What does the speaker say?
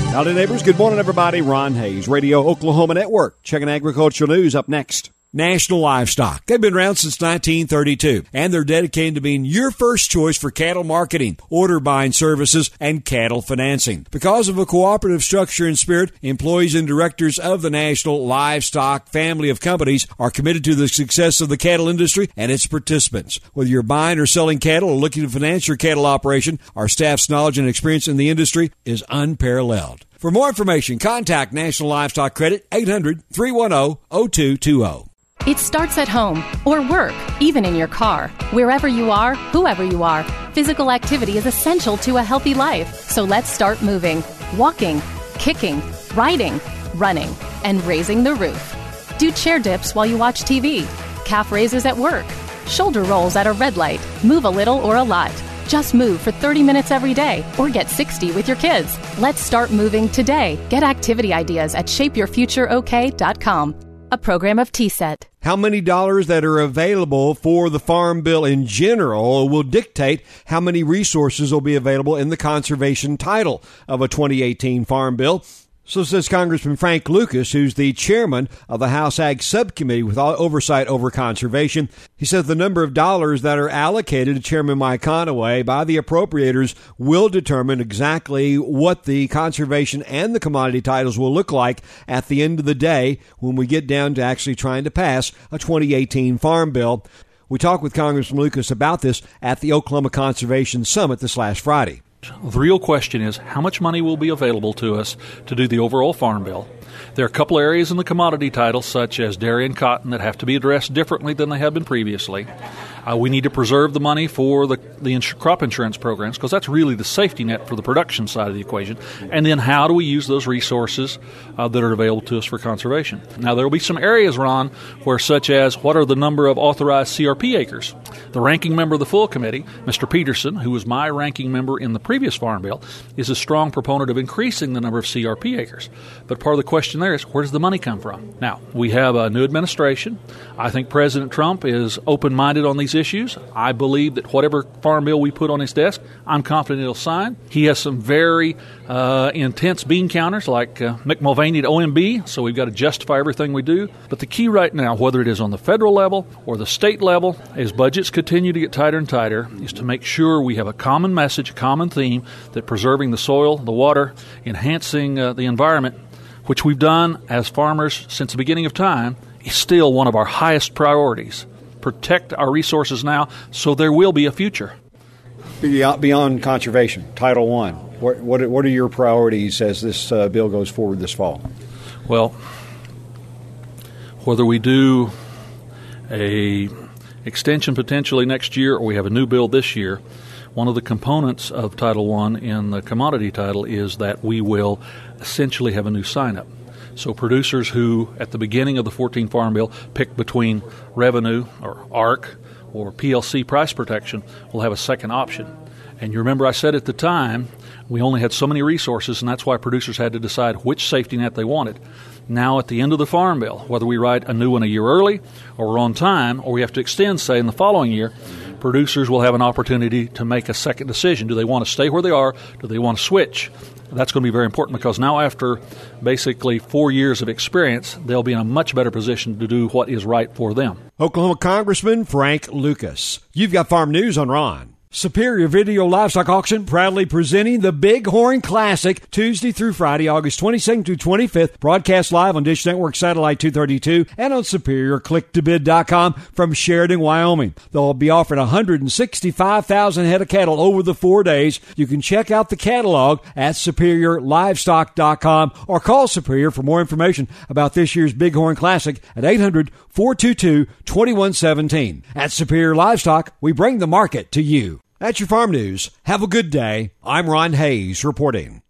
Howdy, neighbors. Good morning, everybody. Ron Hayes, Radio Oklahoma Network. Checking agricultural news up next. National Livestock. They've been around since 1932, and they're dedicated to being your first choice for cattle marketing, order buying services, and cattle financing. Because of a cooperative structure and spirit, employees and directors of the National Livestock family of companies are committed to the success of the cattle industry and its participants. Whether you're buying or selling cattle or looking to finance your cattle operation, our staff's knowledge and experience in the industry is unparalleled. For more information, contact National Livestock Credit, 800-310-0220. It starts at home or work, even in your car. Wherever you are, whoever you are, physical activity is essential to a healthy life. So let's start moving, walking, kicking, riding, running, and raising the roof. Do chair dips while you watch TV, calf raises at work, shoulder rolls at a red light. Move a little or a lot. Just move for 30 minutes every day or get 60 with your kids. Let's start moving today. Get activity ideas at shapeyourfutureok.com. A program of TSET. How many dollars that are available for the Farm Bill in general will dictate how many resources will be available in the conservation title of a 2018 Farm Bill. So says Congressman Frank Lucas, who's the chairman of the House Ag Subcommittee with oversight over conservation. He says the number of dollars that are allocated to Chairman Mike Conaway by the appropriators will determine exactly what the conservation and the commodity titles will look like at the end of the day when we get down to actually trying to pass a 2018 Farm Bill. We talked with Congressman Lucas about this at the Oklahoma Conservation Summit this last Friday. The real question is how much money will be available to us to do the overall Farm Bill. There are a couple areas in the commodity title, such as dairy and cotton, that have to be addressed differently than they have been previously. We need to preserve the money for the crop insurance programs because that's really the safety net for the production side of the equation. And then how do we use those resources that are available to us for conservation? Now, there will be some areas, Ron, where such as what are the number of authorized CRP acres? The ranking member of the full committee, Mr. Peterson, who was my ranking member in the previous Farm Bill, is a strong proponent of increasing the number of CRP acres. But part of the question there is, where does the money come from? Now, we have a new administration. I think President Trump is open-minded on these issues. I believe that whatever Farm Bill we put on his desk, I'm confident he'll sign. He has some very intense bean counters like Mick Mulvaney at OMB, so we've got to justify everything we do. But the key right now, whether it is on the federal level or the state level, as budgets continue to get tighter and tighter, is to make sure we have a common message, a common theme, that preserving the soil, the water, enhancing the environment, which we've done as farmers since the beginning of time, is still one of our highest priorities. Protect our resources now so there will be a future. Beyond conservation, Title I, what are your priorities as this bill goes forward this fall? Well, whether we do a extension potentially next year or we have a new bill this year, one of the components of Title I in the commodity title is that we will essentially have a new sign-up. So producers who, at the beginning of the 14 Farm Bill, picked between revenue or ARC or PLC price protection will have a second option. And you remember I said at the time we only had so many resources, and that's why producers had to decide which safety net they wanted. Now at the end of the Farm Bill, whether we write a new one a year early or we're on time or we have to extend, say, in the following year, producers will have an opportunity to make a second decision. Do they want to stay where they are? Do they want to switch? That's going to be very important because now after basically 4 years of experience, they'll be in a much better position to do what is right for them. Oklahoma Congressman Frank Lucas. You've got Farm News on Ron. Superior Video Livestock Auction proudly presenting the Bighorn Classic Tuesday through Friday, August 22nd through 25th. Broadcast live on Dish Network Satellite 232 and on SuperiorClickToBid.com from Sheridan, Wyoming. They'll be offering 165,000 head of cattle over the 4 days. You can check out the catalog at SuperiorLivestock.com or call Superior for more information about this year's Bighorn Classic at 800-422-2117. At Superior Livestock, we bring the market to you. That's your Farm News. Have a good day. I'm Ron Hayes reporting.